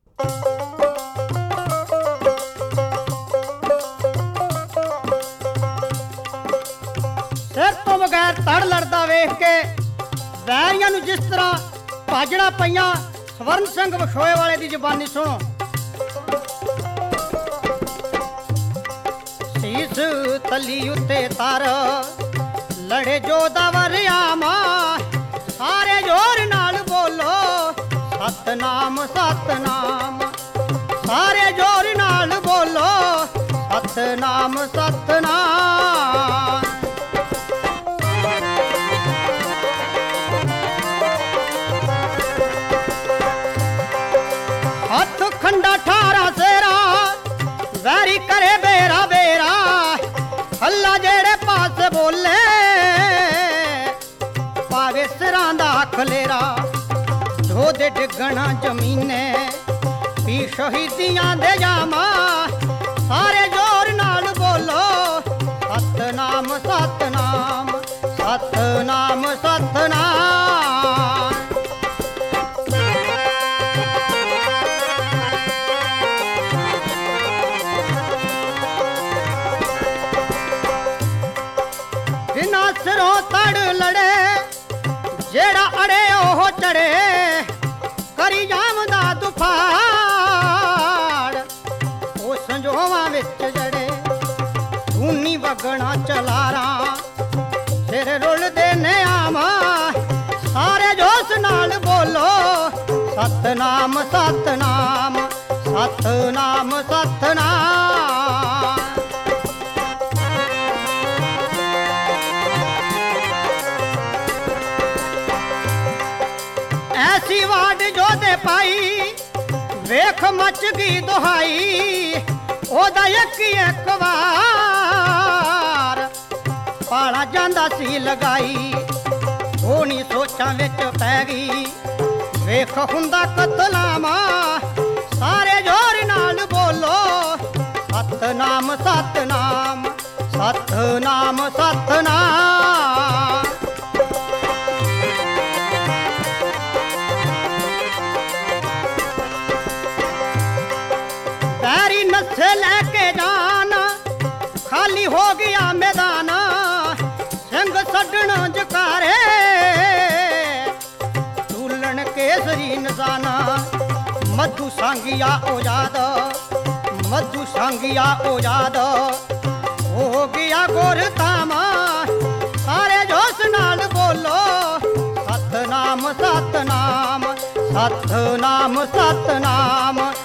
सिर तो बगैर तड़ लड़दा वेख के वैरियां नूं जिस तरह भाजड़ा पईयां स्वर्ण सिंह विछोए वाले दी जुबानी सुनो। शीस तली उत्ते तर लड़े जोधा वरियामा सारे जोर नाल बोलो सतनाम सतनाम सारे जोर नाल बोलो सतनाम सतनाम। हथ खंडा ठारा सेरा वैरी करे बेरा बेरा हल्ला जेड़े पास बोले पावे सिरां दा खलेरा धोदे डिगना जमीने पी शहीदियां दे जामा सारे जोर नाल बोलो सतनाम सतनाम सतनाम सतनाम। जिन्ना सिरों तड़ लड़े जेड़ा अड़े ओह चढ़े करी जामदा दुफाड़ ओ संजोवां विच जड़े खूनी वगना चलारा सिर रुलदे ने आमा सारे जोश नाल बोलो सतनाम सतनाम सतनाम सतनाम। ऐसी वाड जोधे पाई वेख मच गई दुहाई ओदा एक वार पाला जांदा सी लगाई होनी सोचां विच पै गई वेख हुंदा कतलामा सारे जोर नाल बोलो सतनाम सतनाम सतनाम सतनाम। बैरी नस्से लेके जाना खाली हो गया मैदाना सिंह सड्डण जकारे झूलन केसरी नजाना मधु सांगिया ओजाद मधु सांगिया ओजाद हो गया गोरतामा सारे जोश नाल बोलो सतनाम सतनाम सतनाम सतनाम।